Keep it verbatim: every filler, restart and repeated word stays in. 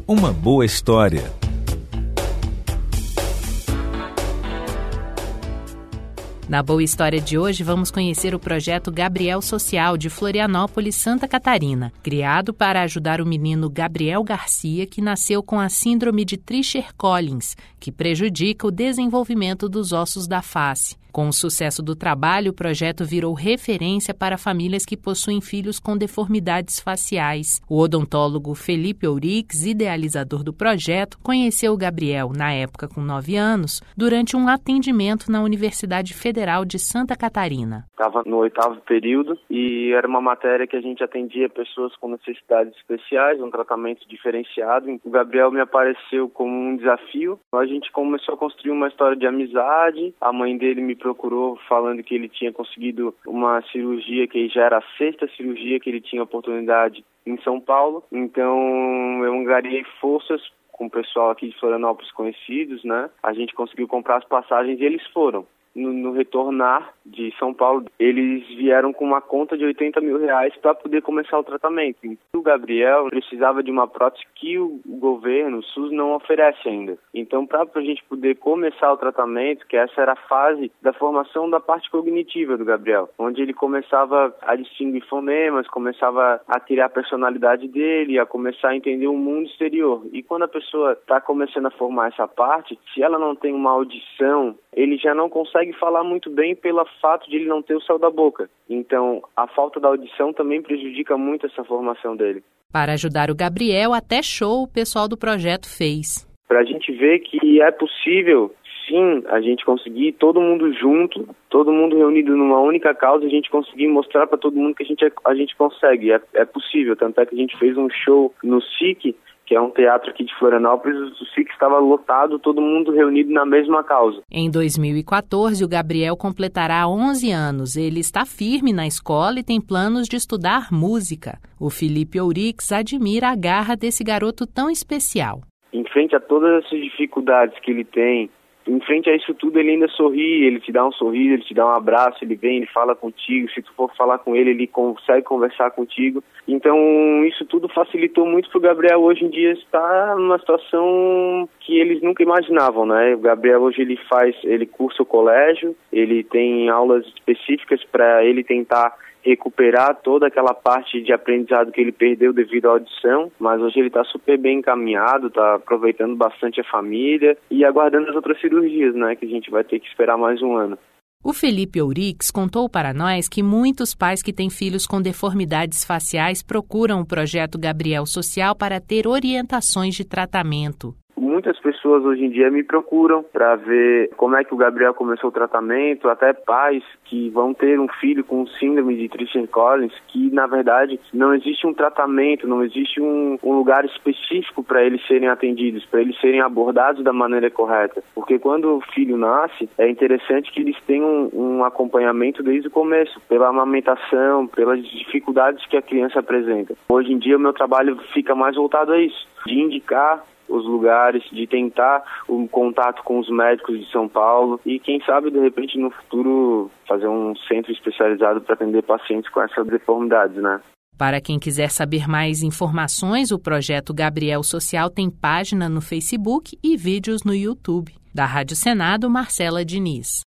Uma boa história. Na Boa História de hoje, vamos conhecer o projeto Gabriel Social de Florianópolis, Santa Catarina, criado para ajudar o menino Gabriel Garcia, que nasceu com a síndrome de Treacher-Collins, que prejudica o desenvolvimento dos ossos da face. Com o sucesso do trabalho, o projeto virou referência para famílias que possuem filhos com deformidades faciais. O odontólogo Felipe Ourix, idealizador do projeto, conheceu o Gabriel, na época com nove anos, durante um atendimento na Universidade Federal de Santa Catarina. Estava no oitavo período e era uma matéria que a gente atendia pessoas com necessidades especiais, um tratamento diferenciado. O Gabriel me apareceu como um desafio. A gente começou a construir uma história de amizade. A mãe dele me procurou falando que ele tinha conseguido uma cirurgia, que já era a sexta cirurgia que ele tinha oportunidade em São Paulo. Então eu angariei forças com o pessoal aqui de Florianópolis conhecidos, né? A gente conseguiu comprar as passagens e eles foram. No, no retornar de São Paulo, eles vieram com uma conta de oitenta mil reais para poder começar o tratamento. O Gabriel precisava de uma prótese que o governo, o SUS, não oferece ainda. Então, para a gente poder começar o tratamento, que essa era a fase da formação da parte cognitiva do Gabriel, onde ele começava a distinguir fonemas, começava a criar a personalidade dele, a começar a entender o mundo exterior. E quando a pessoa está começando a formar essa parte, se ela não tem uma audição, ele já não consegue falar muito bem pelo fato de ele não ter o céu da boca. Então, a falta da audição também prejudica muito essa formação dele. Para ajudar o Gabriel, até show o pessoal do projeto fez. Para a gente ver que é possível, sim, a gente conseguir todo mundo junto, todo mundo reunido numa única causa, a gente conseguir mostrar para todo mundo que a gente, a gente consegue, é, é possível. Tanto é que a gente fez um show no S I C, que é um teatro aqui de Florianópolis. O S I C estava lotado, todo mundo reunido na mesma causa. Em dois mil e quatorze, o Gabriel completará onze anos. Ele está firme na escola e tem planos de estudar música. O Felipe Ourix admira a garra desse garoto tão especial. Em frente a todas essas dificuldades que ele tem, em frente a isso tudo, ele ainda sorri, ele te dá um sorriso, ele te dá um abraço, ele vem, ele fala contigo. Se tu for falar com ele, ele consegue conversar contigo. Então, isso tudo facilitou muito para o Gabriel hoje em dia estar numa situação que eles nunca imaginavam, né? O Gabriel hoje ele faz, ele cursa o colégio, ele tem aulas específicas para ele tentar recuperar toda aquela parte de aprendizado que ele perdeu devido à audição, mas hoje ele está super bem encaminhado, está aproveitando bastante a família e aguardando as outras cirurgias, né, que a gente vai ter que esperar mais um ano. O Felipe Ourix contou para nós que muitos pais que têm filhos com deformidades faciais procuram o projeto Gabriel Social para ter orientações de tratamento. Muitas pessoas hoje em dia me procuram para ver como é que o Gabriel começou o tratamento, até pais que vão ter um filho com síndrome de Treacher-Collins, que na verdade não existe um tratamento, não existe um, um lugar específico para eles serem atendidos, para eles serem abordados da maneira correta. Porque quando o filho nasce, é interessante que eles tenham um, um acompanhamento desde o começo, pela amamentação, pelas dificuldades que a criança apresenta. Hoje em dia o meu trabalho fica mais voltado a isso, de indicar os lugares, de tentar o contato com os médicos de São Paulo e quem sabe de repente no futuro fazer um centro especializado para atender pacientes com essas deformidades, né? Para quem quiser saber mais informações, o projeto Gabriel Social tem página no Facebook e vídeos no YouTube. Da Rádio Senado, Marcela Diniz.